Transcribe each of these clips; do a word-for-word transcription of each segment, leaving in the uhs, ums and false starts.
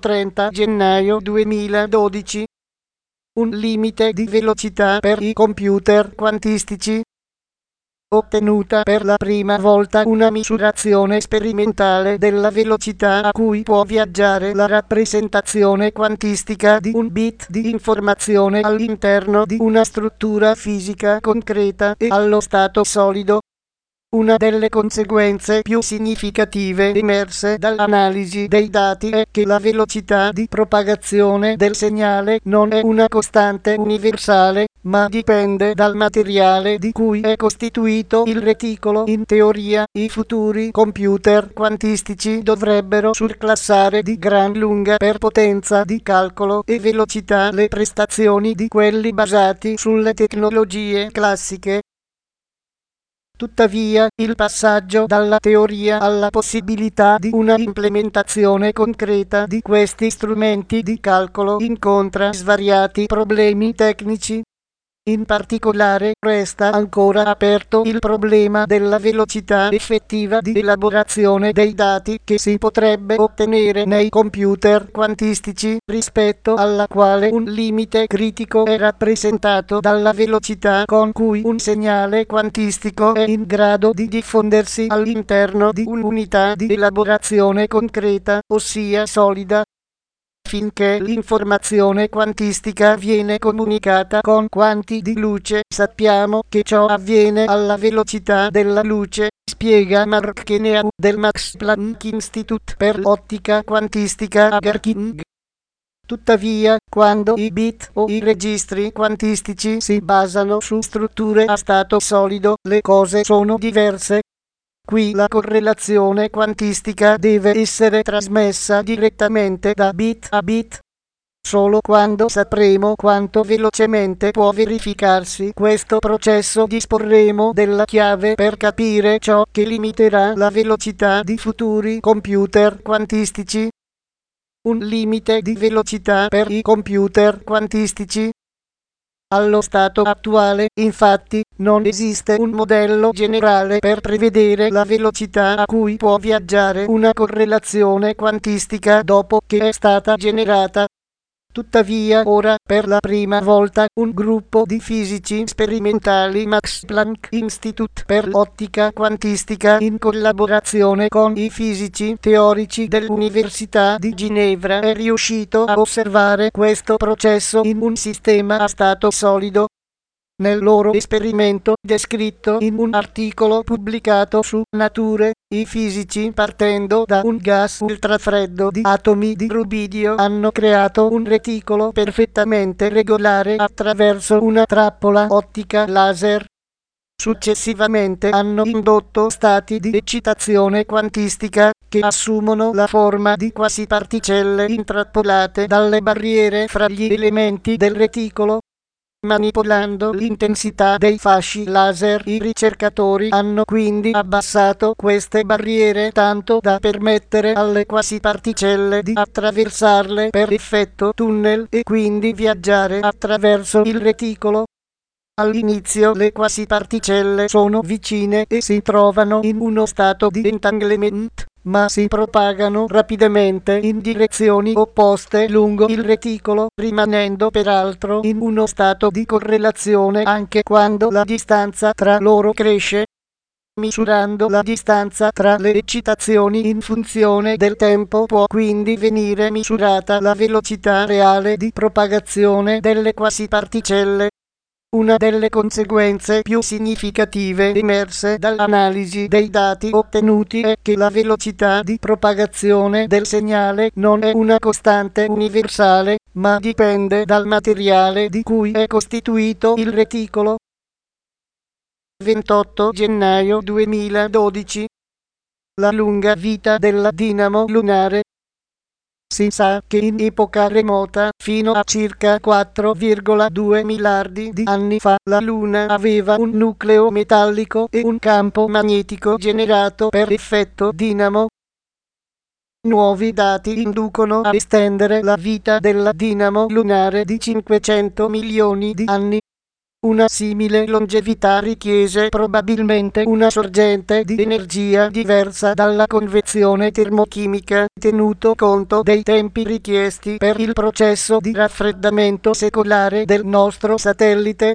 trenta gennaio duemiladodici. Un limite di velocità per i computer quantistici. Ottenuta per la prima volta una misurazione sperimentale della velocità a cui può viaggiare la rappresentazione quantistica di un bit di informazione all'interno di una struttura fisica concreta e allo stato solido. Una delle conseguenze più significative emerse dall'analisi dei dati è che la velocità di propagazione del segnale non è una costante universale, ma dipende dal materiale di cui è costituito il reticolo. In teoria, i futuri computer quantistici dovrebbero surclassare di gran lunga per potenza di calcolo e velocità le prestazioni di quelli basati sulle tecnologie classiche. Tuttavia, il passaggio dalla teoria alla possibilità di una implementazione concreta di questi strumenti di calcolo incontra svariati problemi tecnici. In particolare, resta ancora aperto il problema della velocità effettiva di elaborazione dei dati che si potrebbe ottenere nei computer quantistici, rispetto alla quale un limite critico è rappresentato dalla velocità con cui un segnale quantistico è in grado di diffondersi all'interno di un'unità di elaborazione concreta, ossia solida. Finché l'informazione quantistica viene comunicata con quanti di luce, sappiamo che ciò avviene alla velocità della luce, spiega Mark Kenea del Max Planck Institute per l'ottica quantistica a Garching. Tuttavia, quando i bit o i registri quantistici si basano su strutture a stato solido, le cose sono diverse. Qui la correlazione quantistica deve essere trasmessa direttamente da bit a bit. Solo quando sapremo quanto velocemente può verificarsi questo processo disporremo della chiave per capire ciò che limiterà la velocità di futuri computer quantistici. Un limite di velocità per i computer quantistici. Allo stato attuale, infatti, non esiste un modello generale per prevedere la velocità a cui può viaggiare una correlazione quantistica dopo che è stata generata. Tuttavia, ora, per la prima volta, un gruppo di fisici sperimentali Max Planck Institute per l'ottica quantistica, in collaborazione con i fisici teorici dell'Università di Ginevra, è riuscito a osservare questo processo in un sistema a stato solido. Nel loro esperimento, descritto in un articolo pubblicato su Nature, i fisici, partendo da un gas ultrafreddo di atomi di rubidio, hanno creato un reticolo perfettamente regolare attraverso una trappola ottica laser. Successivamente hanno indotto stati di eccitazione quantistica, che assumono la forma di quasi particelle intrappolate dalle barriere fra gli elementi del reticolo. Manipolando l'intensità dei fasci laser, i ricercatori hanno quindi abbassato queste barriere tanto da permettere alle quasi particelle di attraversarle per effetto tunnel e quindi viaggiare attraverso il reticolo. All'inizio le quasi particelle sono vicine e si trovano in uno stato di entanglement, ma si propagano rapidamente in direzioni opposte lungo il reticolo, rimanendo peraltro in uno stato di correlazione anche quando la distanza tra loro cresce. Misurando la distanza tra le eccitazioni in funzione del tempo può quindi venire misurata la velocità reale di propagazione delle quasi particelle. Una delle conseguenze più significative emerse dall'analisi dei dati ottenuti è che la velocità di propagazione del segnale non è una costante universale, ma dipende dal materiale di cui è costituito il reticolo. ventotto gennaio duemiladodici. La lunga vita della dinamo lunare. Si sa che in epoca remota, fino a circa quattro virgola due miliardi di anni fa, la Luna aveva un nucleo metallico e un campo magnetico generato per effetto dinamo. Nuovi dati inducono a estendere la vita della dinamo lunare di cinquecento milioni di anni. Una simile longevità richiese probabilmente una sorgente di energia diversa dalla convezione termochimica, tenuto conto dei tempi richiesti per il processo di raffreddamento secolare del nostro satellite.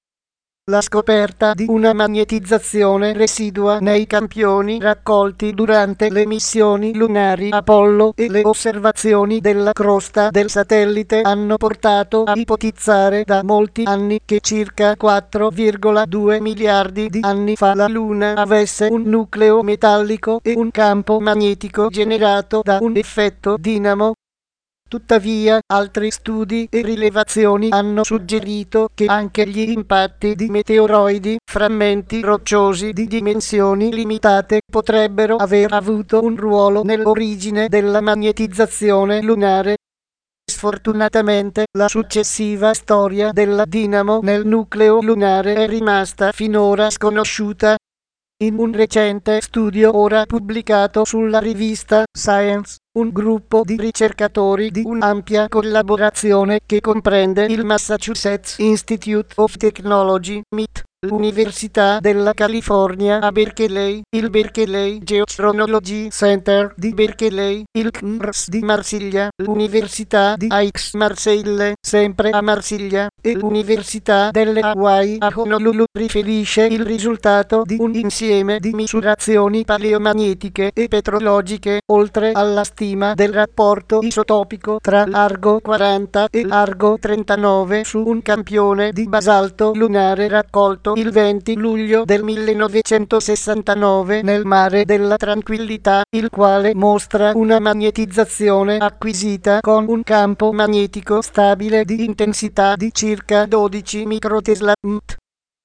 La scoperta di una magnetizzazione residua nei campioni raccolti durante le missioni lunari Apollo e le osservazioni della crosta del satellite hanno portato a ipotizzare da molti anni che circa quattro virgola due miliardi di anni fa la Luna avesse un nucleo metallico e un campo magnetico generato da un effetto dinamo. Tuttavia, altri studi e rilevazioni hanno suggerito che anche gli impatti di meteoroidi, frammenti rocciosi di dimensioni limitate, potrebbero aver avuto un ruolo nell'origine della magnetizzazione lunare. Sfortunatamente, la successiva storia della dinamo nel nucleo lunare è rimasta finora sconosciuta. In un recente studio ora pubblicato sulla rivista Science, un gruppo di ricercatori di un'ampia collaborazione che comprende il Massachusetts Institute of Technology, M I T, l'Università della California a Berkeley, il Berkeley Geochronology Center di Berkeley, il C N R S di Marsiglia, l'Università di Aix-Marseille, sempre a Marsiglia, e l'Università delle Hawaii a Honolulu, riferisce il risultato di un insieme di misurazioni paleomagnetiche e petrologiche, oltre alla stima del rapporto isotopico tra Largo quaranta e Largo trentanove su un campione di basalto lunare raccolto il venti luglio del millenovecentosessantanove nel Mare della Tranquillità, il quale mostra una magnetizzazione acquisita con un campo magnetico stabile di intensità di circa dodici microtesla M T.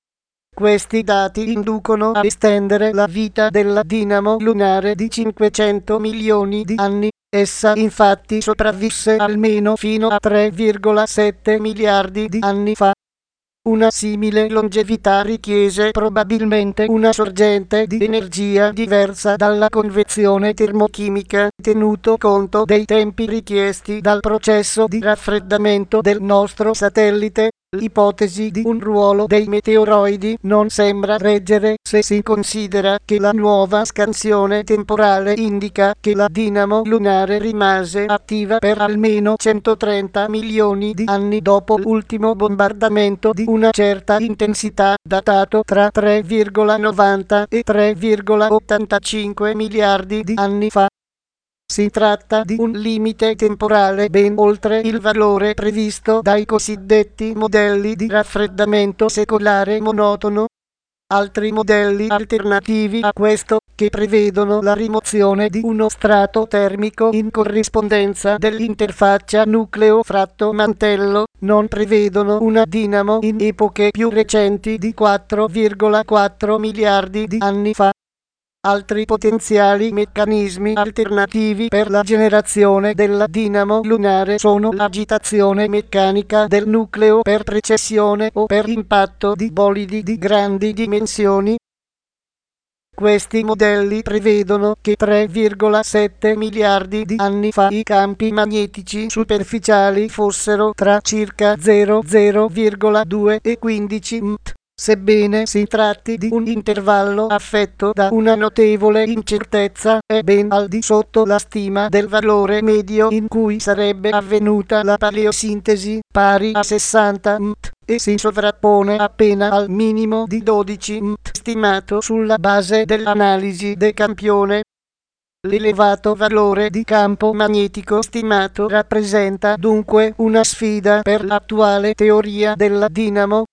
Questi dati inducono a estendere la vita della dinamo lunare di cinquecento milioni di anni. Essa infatti sopravvisse almeno fino a tre virgola sette miliardi di anni fa. Una simile longevità richiese probabilmente una sorgente di energia diversa dalla convezione termochimica, tenuto conto dei tempi richiesti dal processo di raffreddamento del nostro satellite. L'ipotesi di un ruolo dei meteoroidi non sembra reggere se si considera che la nuova scansione temporale indica che la dinamo lunare rimase attiva per almeno centotrenta milioni di anni dopo l'ultimo bombardamento di una certa intensità, datato tra tre virgola novanta e tre virgola ottantacinque miliardi di anni fa. Si tratta di un limite temporale ben oltre il valore previsto dai cosiddetti modelli di raffreddamento secolare monotono. Altri modelli alternativi a questo, che prevedono la rimozione di uno strato termico in corrispondenza dell'interfaccia nucleo-fratto-mantello, non prevedono una dinamo in epoche più recenti di quattro virgola quattro miliardi di anni fa. Altri potenziali meccanismi alternativi per la generazione della dinamo lunare sono l'agitazione meccanica del nucleo per precessione o per impatto di bolidi di grandi dimensioni. Questi modelli prevedono che tre virgola sette miliardi di anni fa i campi magnetici superficiali fossero tra circa zero virgola due e quindici M T. Sebbene si tratti di un intervallo affetto da una notevole incertezza, è ben al di sotto la stima del valore medio in cui sarebbe avvenuta la paleosintesi, pari a sessanta M T, e si sovrappone appena al minimo di dodici M T stimato sulla base dell'analisi del campione. L'elevato valore di campo magnetico stimato rappresenta dunque una sfida per l'attuale teoria della dinamo.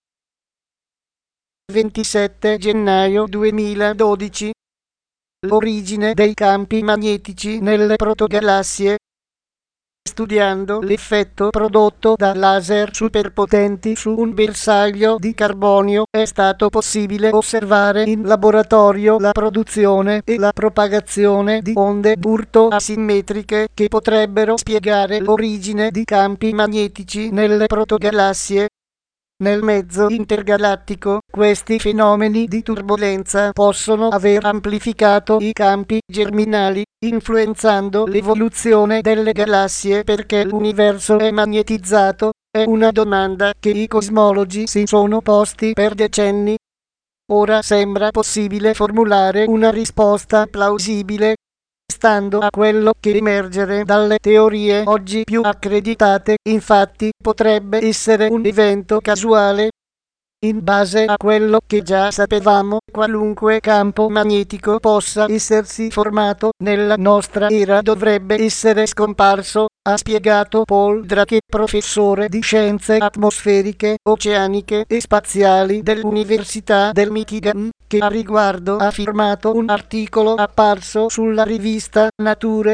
ventisette gennaio duemiladodici. L'origine dei campi magnetici nelle protogalassie. Studiando l'effetto prodotto da laser superpotenti su un bersaglio di carbonio, è stato possibile osservare in laboratorio la produzione e la propagazione di onde d'urto asimmetriche che potrebbero spiegare l'origine di campi magnetici nelle protogalassie. Nel mezzo intergalattico, questi fenomeni di turbolenza possono aver amplificato i campi germinali, influenzando l'evoluzione delle galassie perché l'universo è magnetizzato. È una domanda che i cosmologi si sono posti per decenni. Ora sembra possibile formulare una risposta plausibile, stando a quello che emergere dalle teorie oggi più accreditate. Infatti, potrebbe essere un evento casuale. In base a quello che già sapevamo, qualunque campo magnetico possa essersi formato nella nostra era dovrebbe essere scomparso, ha spiegato Paul Drake, professore di scienze atmosferiche, oceaniche e spaziali dell'Università del Michigan, che a riguardo ha firmato un articolo apparso sulla rivista Nature.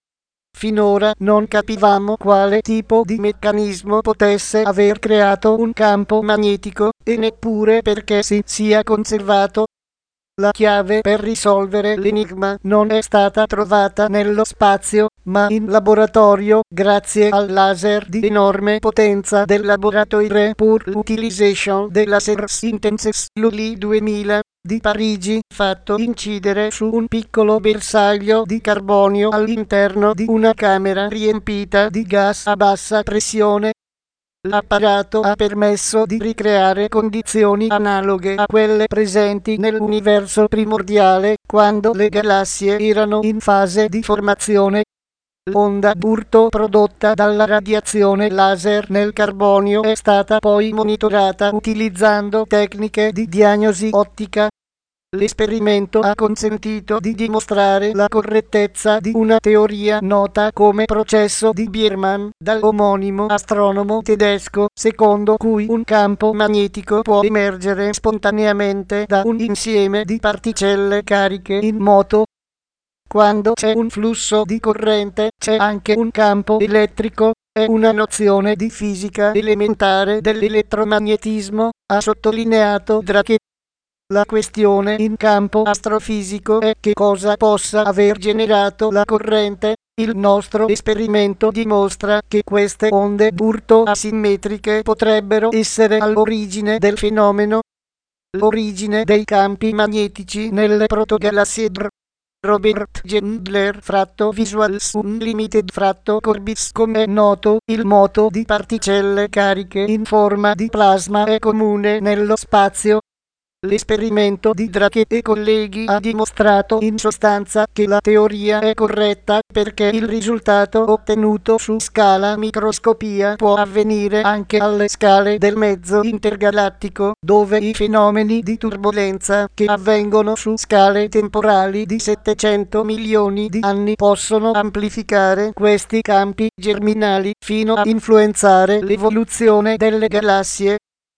Finora non capivamo quale tipo di meccanismo potesse aver creato un campo magnetico, e neppure perché si sia conservato. La chiave per risolvere l'enigma non è stata trovata nello spazio, ma in laboratorio, grazie al laser di enorme potenza del Laboratoire pour l'utilisation de lasers intenses L U L I duemila di Parigi, fatto incidere su un piccolo bersaglio di carbonio all'interno di una camera riempita di gas a bassa pressione. L'apparato ha permesso di ricreare condizioni analoghe a quelle presenti nell'universo primordiale, quando le galassie erano in fase di formazione. L'onda d'urto prodotta dalla radiazione laser nel carbonio è stata poi monitorata utilizzando tecniche di diagnosi ottica. L'esperimento ha consentito di dimostrare la correttezza di una teoria nota come processo di Biermann, dall'omonimo astronomo tedesco, secondo cui un campo magnetico può emergere spontaneamente da un insieme di particelle cariche in moto. Quando c'è un flusso di corrente, c'è anche un campo elettrico. È una nozione di fisica elementare dell'elettromagnetismo, ha sottolineato Drake. La questione in campo astrofisico è che cosa possa aver generato la corrente. Il nostro esperimento dimostra che queste onde d'urto asimmetriche potrebbero essere all'origine del fenomeno. L'origine dei campi magnetici nelle protogalassie. Dr. Robert Gendler fratto Visuals Unlimited fratto Corbis. Come è noto, il moto di particelle cariche in forma di plasma è comune nello spazio. L'esperimento di Drake e colleghi ha dimostrato in sostanza che la teoria è corretta, perché il risultato ottenuto su scala microscopia può avvenire anche alle scale del mezzo intergalattico, dove i fenomeni di turbolenza che avvengono su scale temporali di settecento milioni di anni possono amplificare questi campi germinali fino a influenzare l'evoluzione delle galassie.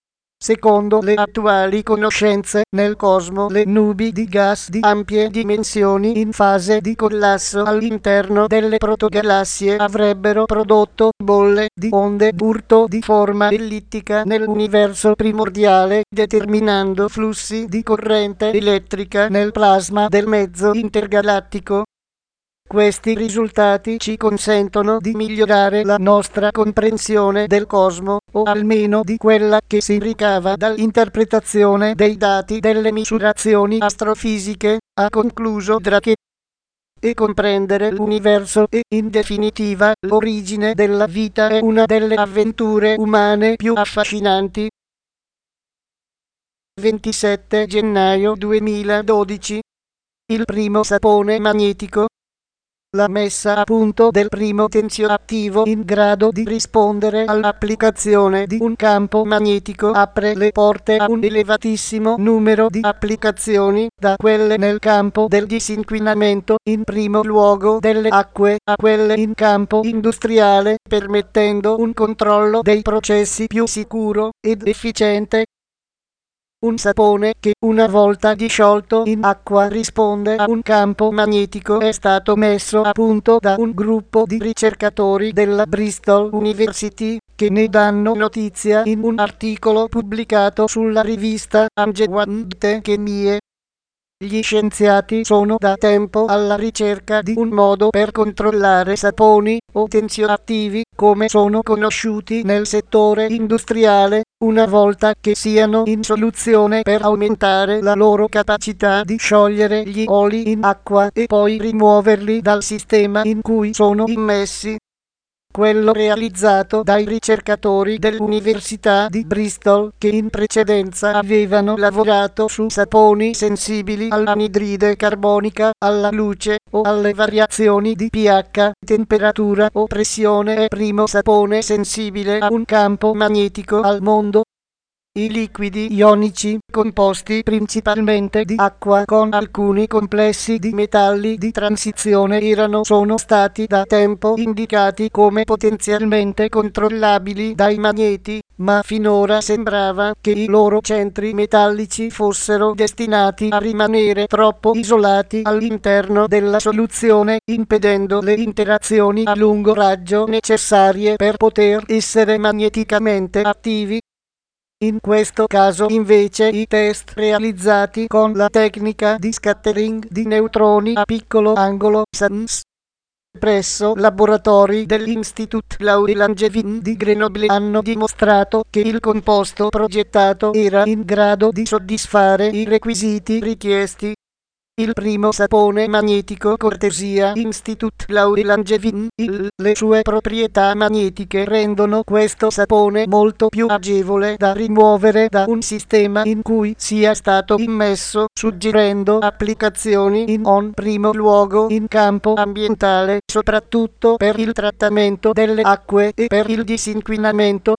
Secondo le attuali conoscenze, nel cosmo le nubi di gas di ampie dimensioni in fase di collasso all'interno delle protogalassie avrebbero prodotto bolle di onde d'urto di forma ellittica nell'universo primordiale, determinando flussi di corrente elettrica nel plasma del mezzo intergalattico. Questi risultati ci consentono di migliorare la nostra comprensione del cosmo, o almeno di quella che si ricava dall'interpretazione dei dati delle misurazioni astrofisiche, ha concluso Drake. E comprendere l'universo e, in definitiva, l'origine della vita è una delle avventure umane più affascinanti. ventisette gennaio duemiladodici. Il primo sapone magnetico. La messa a punto del primo tenzioattivo in grado di rispondere all'applicazione di un campo magnetico apre le porte a un elevatissimo numero di applicazioni, da quelle nel campo del disinquinamento, in primo luogo delle acque, a quelle in campo industriale, permettendo un controllo dei processi più sicuro ed efficiente. Un sapone che, una volta disciolto in acqua, risponde a un campo magnetico è stato messo a punto da un gruppo di ricercatori della Bristol University, che ne danno notizia in un articolo pubblicato sulla rivista Angewandte Chemie. Gli scienziati sono da tempo alla ricerca di un modo per controllare saponi, o tenzioattivi, come sono conosciuti nel settore industriale, una volta che siano in soluzione, per aumentare la loro capacità di sciogliere gli oli in acqua e poi rimuoverli dal sistema in cui sono immessi. quello realizzato dai ricercatori dell'Università di Bristol, che in precedenza avevano lavorato su saponi sensibili all'anidride carbonica, alla luce o alle variazioni di pH, temperatura o pressione, e primo sapone sensibile a un campo magnetico al mondo. I liquidi ionici, composti principalmente di acqua con alcuni complessi di metalli di transizione, erano sono stati da tempo indicati come potenzialmente controllabili dai magneti, ma finora sembrava che i loro centri metallici fossero destinati a rimanere troppo isolati all'interno della soluzione, impedendo le interazioni a lungo raggio necessarie per poter essere magneticamente attivi. In questo caso invece i test realizzati con la tecnica di scattering di neutroni a piccolo angolo S A N S presso laboratori dell'Institut Laue-Langevin di Grenoble hanno dimostrato che il composto progettato era in grado di soddisfare i requisiti richiesti. Il primo sapone magnetico cortesia Institut Laue-Langevin, le sue proprietà magnetiche rendono questo sapone molto più agevole da rimuovere da un sistema in cui sia stato immesso, suggerendo applicazioni in on primo luogo in campo ambientale, soprattutto per il trattamento delle acque e per il disinquinamento.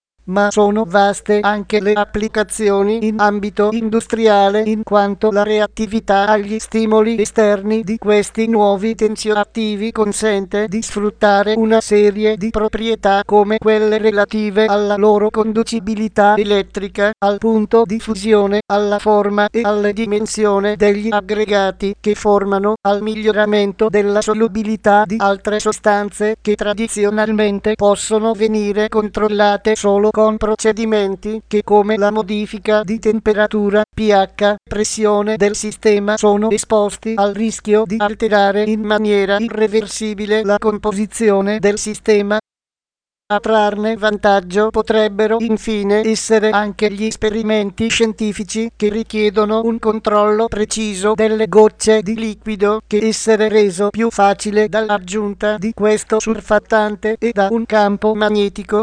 Ma sono vaste anche le applicazioni in ambito industriale, in quanto la reattività agli stimoli esterni di questi nuovi tensioattivi consente di sfruttare una serie di proprietà come quelle relative alla loro conducibilità elettrica, al punto di fusione, alla forma e alle dimensioni degli aggregati che formano, al miglioramento della solubilità di altre sostanze che tradizionalmente possono venire controllate solo con procedimenti che, come la modifica di temperatura, pH, pressione del sistema, sono esposti al rischio di alterare in maniera irreversibile la composizione del sistema. A trarne vantaggio potrebbero infine essere anche gli esperimenti scientifici che richiedono un controllo preciso delle gocce di liquido, che essere reso più facile dall'aggiunta di questo surfattante e da un campo magnetico.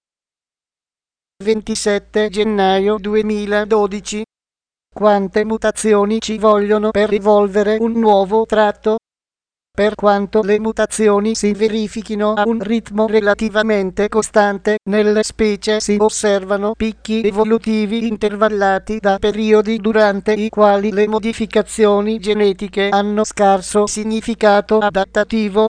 ventisette gennaio duemiladodici. Quante mutazioni ci vogliono per evolvere un nuovo tratto? Per quanto le mutazioni si verifichino a un ritmo relativamente costante, nelle specie si osservano picchi evolutivi intervallati da periodi durante i quali le modificazioni genetiche hanno scarso significato adattativo.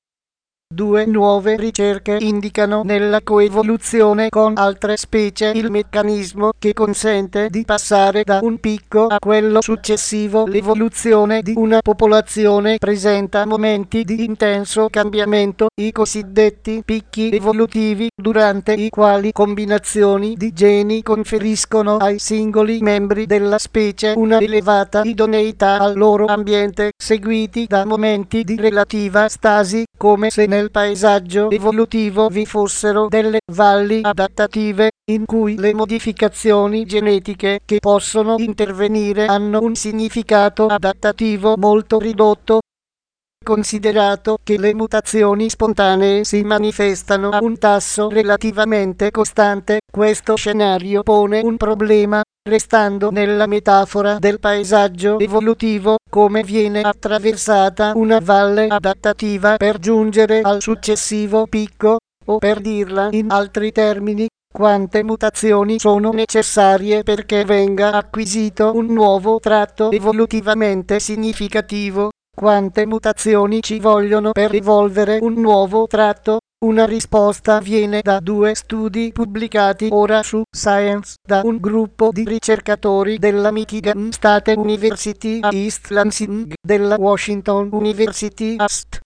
Due nuove ricerche indicano nella coevoluzione con altre specie il meccanismo che consente di passare da un picco a quello successivo. L'evoluzione di una popolazione presenta momenti di intenso cambiamento, i cosiddetti picchi evolutivi, durante i quali combinazioni di geni conferiscono ai singoli membri della specie una elevata idoneità al loro ambiente, seguiti da momenti di relativa stasi, come se nel paesaggio evolutivo vi fossero delle valli adattative, in cui le modificazioni genetiche che possono intervenire hanno un significato adattativo molto ridotto. Considerato che le mutazioni spontanee si manifestano a un tasso relativamente costante, questo scenario pone un problema, restando nella metafora del paesaggio evolutivo, come viene attraversata una valle adattativa per giungere al successivo picco, o per dirla in altri termini, quante mutazioni sono necessarie perché venga acquisito un nuovo tratto evolutivamente significativo. Quante mutazioni ci vogliono per evolvere un nuovo tratto? Una risposta viene da due studi pubblicati ora su Science da un gruppo di ricercatori della Michigan State University a East Lansing, della Washington University a Saint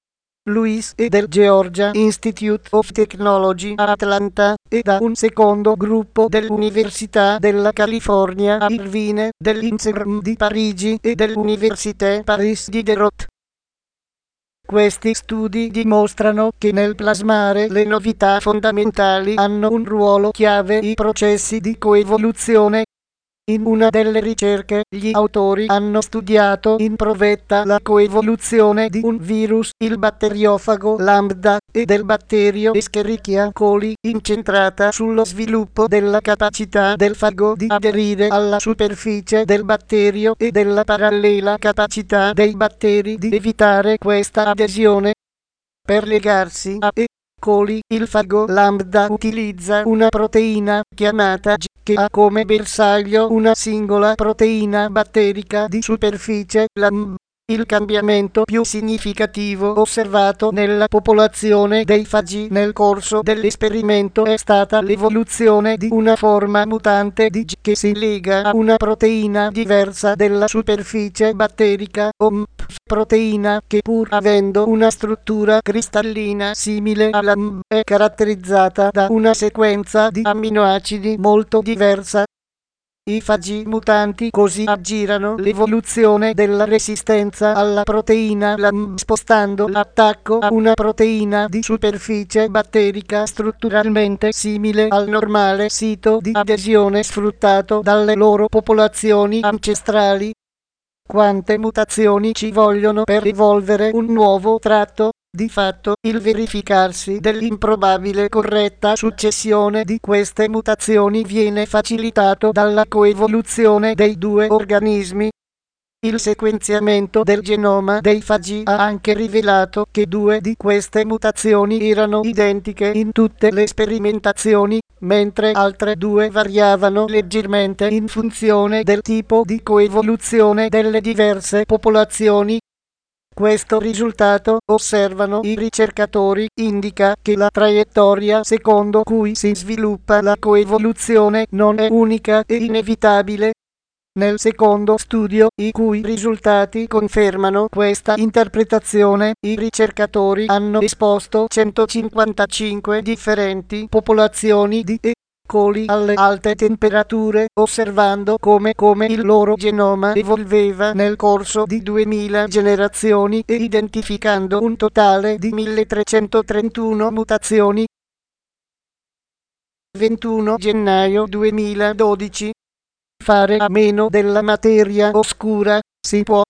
Louis e del Georgia Institute of Technology a Atlanta, e da un secondo gruppo dell'Università della California a Irvine, dell'INSERM di Parigi e dell'Université Paris Diderot. Questi studi dimostrano che nel plasmare le novità fondamentali hanno un ruolo chiave i processi di coevoluzione. In una delle ricerche, gli autori hanno studiato in provetta la coevoluzione di un virus, il batteriofago Lambda, e del batterio Escherichia coli, incentrata sullo sviluppo della capacità del fago di aderire alla superficie del batterio e della parallela capacità dei batteri di evitare questa adesione. Per legarsi a E. coli, il fago Lambda utilizza una proteina chiamata G, che ha come bersaglio una singola proteina batterica di superficie, la M. Il cambiamento più significativo osservato nella popolazione dei fagi nel corso dell'esperimento è stata l'evoluzione di una forma mutante di G che si lega a una proteina diversa della superficie batterica, o M P, proteina che, pur avendo una struttura cristallina simile alla M, è caratterizzata da una sequenza di amminoacidi molto diversa. I fagi mutanti così aggirano l'evoluzione della resistenza alla proteina la M, spostando l'attacco a una proteina di superficie batterica strutturalmente simile al normale sito di adesione sfruttato dalle loro popolazioni ancestrali. Quante mutazioni ci vogliono per evolvere un nuovo tratto? Di fatto, il verificarsi dell'improbabile corretta successione di queste mutazioni viene facilitato dalla coevoluzione dei due organismi. Il sequenziamento del genoma dei fagi ha anche rivelato che due di queste mutazioni erano identiche in tutte le sperimentazioni, mentre altre due variavano leggermente in funzione del tipo di coevoluzione delle diverse popolazioni. Questo risultato, osservano i ricercatori, indica che la traiettoria secondo cui si sviluppa la coevoluzione non è unica e inevitabile. Nel secondo studio, i cui risultati confermano questa interpretazione, i ricercatori hanno esposto centocinquantacinque differenti popolazioni di E. coli alle alte temperature, osservando come come il loro genoma evolveva nel corso di duemila generazioni e identificando un totale di milletrecentotrentuno mutazioni. ventuno gennaio duemiladodici. Fare a meno della materia oscura, si può.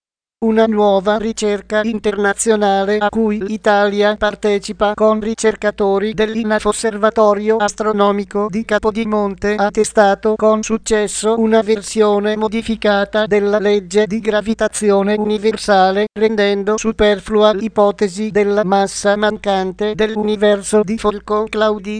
Una nuova ricerca internazionale a cui l'Italia partecipa con ricercatori dell'I N A F Osservatorio Astronomico di Capodimonte ha testato con successo una versione modificata della legge di gravitazione universale, rendendo superflua l'ipotesi della massa mancante dell'universo di Folco-Claudy.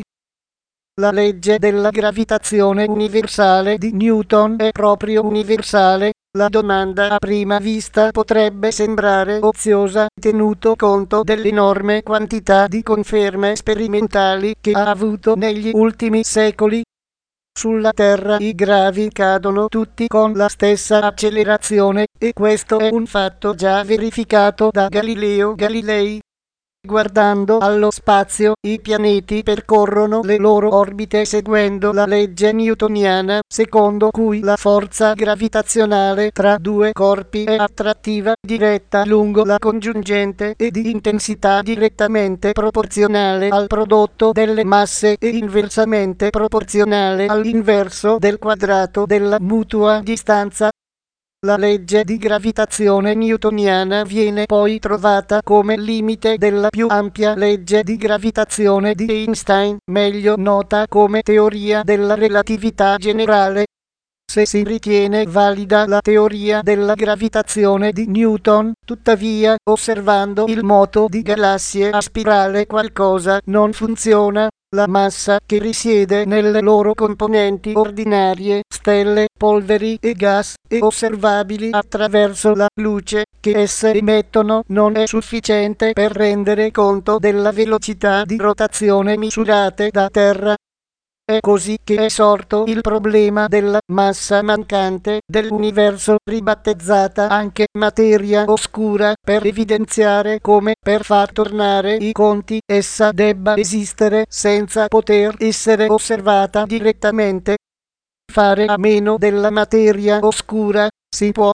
La legge della gravitazione universale di Newton è proprio universale. La domanda a prima vista potrebbe sembrare oziosa, tenuto conto dell'enorme quantità di conferme sperimentali che ha avuto negli ultimi secoli. Sulla Terra i gravi cadono tutti con la stessa accelerazione, e questo è un fatto già verificato da Galileo Galilei. Guardando allo spazio, i pianeti percorrono le loro orbite seguendo la legge newtoniana, secondo cui la forza gravitazionale tra due corpi è attrattiva, diretta lungo la congiungente e di intensità direttamente proporzionale al prodotto delle masse e inversamente proporzionale all'inverso del quadrato della mutua distanza. La legge di gravitazione newtoniana viene poi trovata come limite della più ampia legge di gravitazione di Einstein, meglio nota come teoria della relatività generale. Se si ritiene valida la teoria della gravitazione di Newton, tuttavia, osservando il moto di galassie a spirale qualcosa non funziona. La massa che risiede nelle loro componenti ordinarie, stelle, polveri e gas, e osservabili attraverso la luce che esse emettono, non è sufficiente per rendere conto della velocità di rotazione misurate da Terra. È così che è sorto il problema della massa mancante dell'universo, ribattezzata anche materia oscura, per evidenziare come, per far tornare i conti, essa debba esistere senza poter essere osservata direttamente. Fare a meno della materia oscura, si può.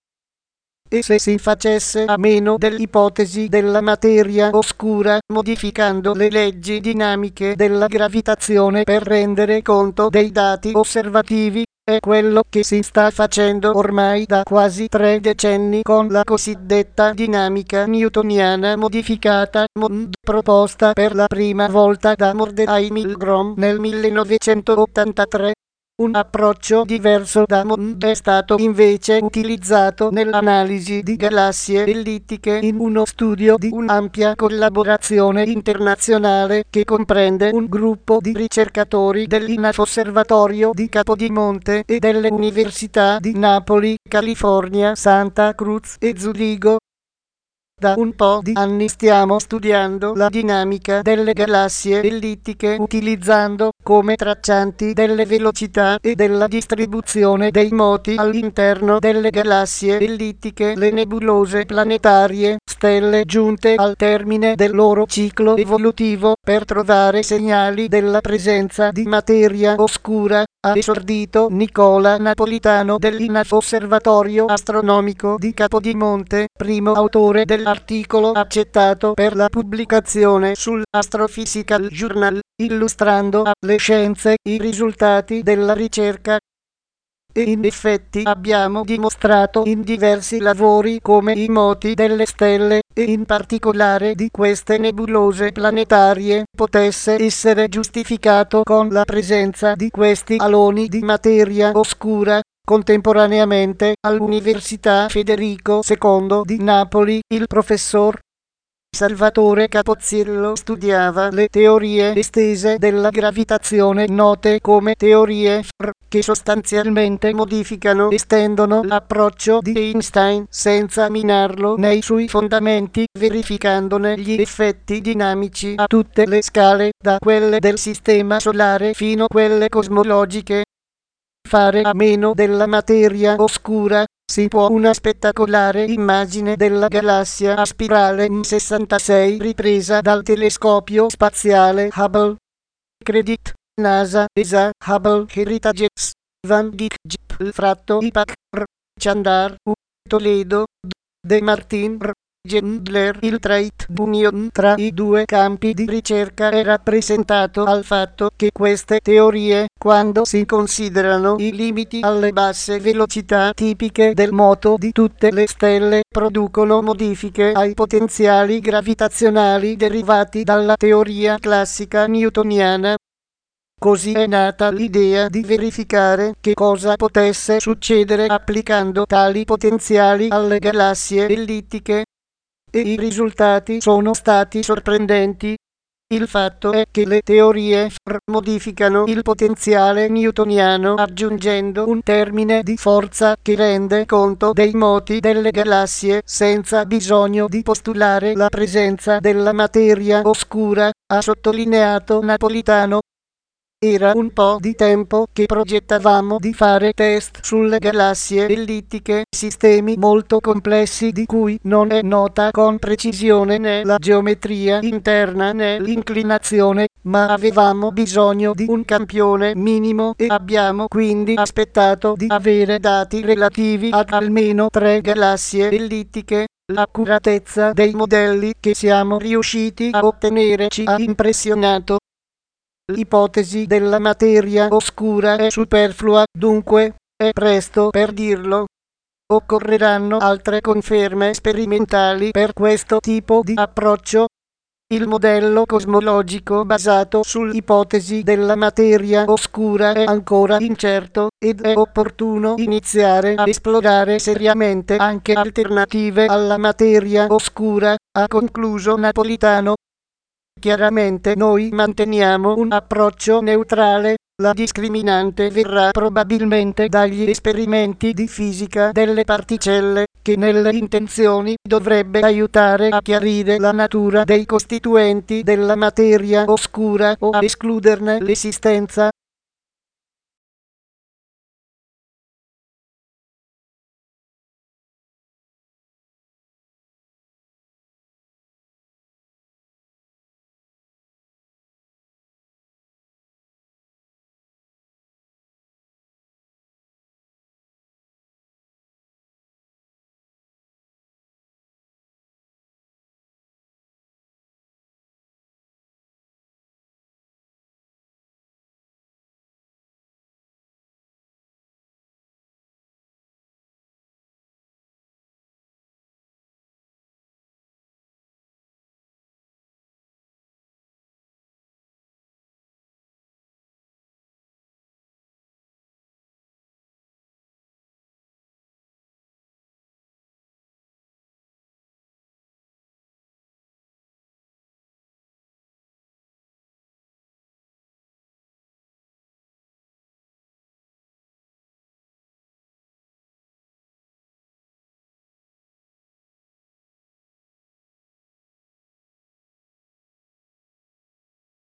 E se si facesse a meno dell'ipotesi della materia oscura, modificando le leggi dinamiche della gravitazione per rendere conto dei dati osservativi, È quello che si sta facendo ormai da quasi tre decenni con la cosiddetta dinamica newtoniana modificata, M O D, proposta per la prima volta da Mordecai Milgrom nel millenovecentottantatré. Un approccio diverso da M O D è stato invece utilizzato nell'analisi di galassie ellittiche in uno studio di un'ampia collaborazione internazionale che comprende un gruppo di ricercatori dell'I N A F Osservatorio di Capodimonte e delle università di Napoli, California, Santa Cruz e Zurigo. Da un po' di anni stiamo studiando la dinamica delle galassie ellittiche utilizzando come traccianti delle velocità e della distribuzione dei moti all'interno delle galassie ellittiche le nebulose planetarie, stelle giunte al termine del loro ciclo evolutivo per trovare segnali della presenza di materia oscura. Ha esordito Nicola Napolitano dell'I N A F Osservatorio Astronomico di Capodimonte, primo autore dell'articolo accettato per la pubblicazione sul Astrophysical Journal, illustrando alle scienze i risultati della ricerca. E in effetti abbiamo dimostrato in diversi lavori come i moti delle stelle, e in particolare di queste nebulose planetarie, potesse essere giustificato con la presenza di questi aloni di materia oscura. Contemporaneamente, all'Università Federico secondo di Napoli, il professor Salvatore Capozziello studiava le teorie estese della gravitazione note come teorie F R, che sostanzialmente modificano e estendono l'approccio di Einstein senza minarlo nei suoi fondamenti, verificandone gli effetti dinamici a tutte le scale, da quelle del sistema solare fino a quelle cosmologiche. Fare a meno della materia oscura. Si può una spettacolare immagine della galassia a spirale M sessantasei ripresa dal telescopio spaziale Hubble. Credit, NASA, E S A, Hubble Heritage, Van Dyck, J. Fratto, I P A C, R. Chandar, U. Toledo, D. De Martin, R. Gendler. Il trait d'union tra i due campi di ricerca è rappresentato al fatto che queste teorie, quando si considerano i limiti alle basse velocità tipiche del moto di tutte le stelle, producono modifiche ai potenziali gravitazionali derivati dalla teoria classica newtoniana. Così è nata l'idea di verificare che cosa potesse succedere applicando tali potenziali alle galassie ellittiche. E i risultati sono stati sorprendenti. Il fatto è che le teorie F R modificano il potenziale newtoniano aggiungendo un termine di forza che rende conto dei moti delle galassie senza bisogno di postulare la presenza della materia oscura, ha sottolineato Napolitano. Era un po' di tempo che progettavamo di fare test sulle galassie ellittiche, sistemi molto complessi di cui non è nota con precisione né la geometria interna né l'inclinazione, ma avevamo bisogno di un campione minimo e abbiamo quindi aspettato di avere dati relativi ad almeno tre galassie ellittiche. L'accuratezza dei modelli che siamo riusciti a ottenere ci ha impressionato. L'ipotesi della materia oscura è superflua, dunque, è presto per dirlo. Occorreranno altre conferme sperimentali per questo tipo di approccio. Il modello cosmologico basato sull'ipotesi della materia oscura è ancora incerto, ed è opportuno iniziare a esplorare seriamente anche alternative alla materia oscura, ha concluso Napolitano. Chiaramente noi manteniamo un approccio neutrale, la discriminante verrà probabilmente dagli esperimenti di fisica delle particelle, che nelle intenzioni dovrebbe aiutare a chiarire la natura dei costituenti della materia oscura o a escluderne l'esistenza.